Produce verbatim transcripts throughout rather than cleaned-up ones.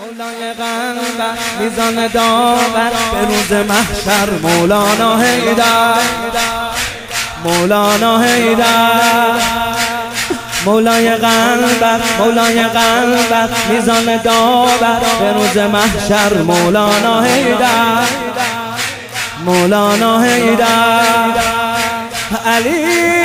مولای قلب میزان داور به روز محشر مولانا حیدر مولانا حیدر مولای قلب مولای قلب میزان داور به روز محشر مولانا حیدر مولانا حیدر علی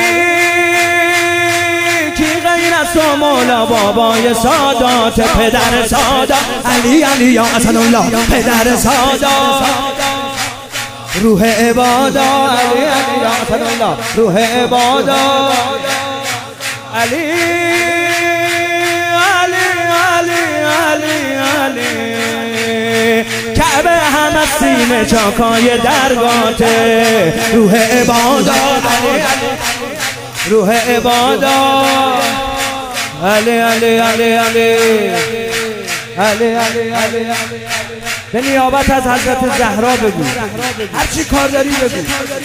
کی غیر از تو مولا بابای سادات پدر سادات علی علی یا اسدالله پدر سادات روح عبادا علی علی یا اسدالله روح عبادا علی علی علی علی علی کعبه هم از سینه چاکای درگاته روح عبادا علی علی روح عبادا علی علی علی علی علی علی علی به نیابت از حضرت زهرا بگو هر چی کار داری بگو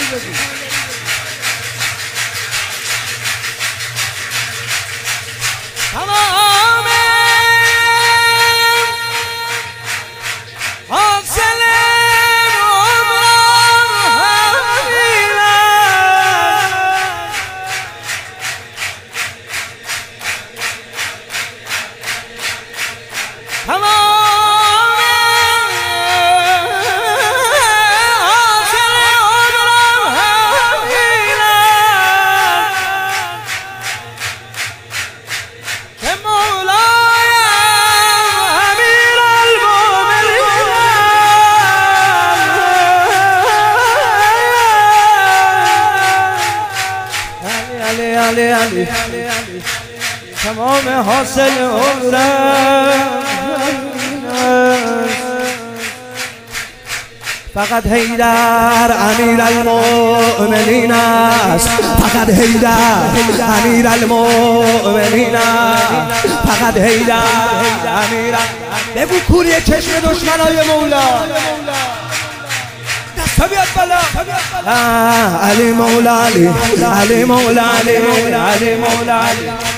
تمام حاصل علی علی تمام حاصل عمرم فقط حیدر امیر المؤمنین است فقط حیدر امیر المؤمنین است فقط حیدر امیر بگو کوری چشم دشمنای مولا بیاد بالا علی مولا علی علی مولا علی علی مولا علی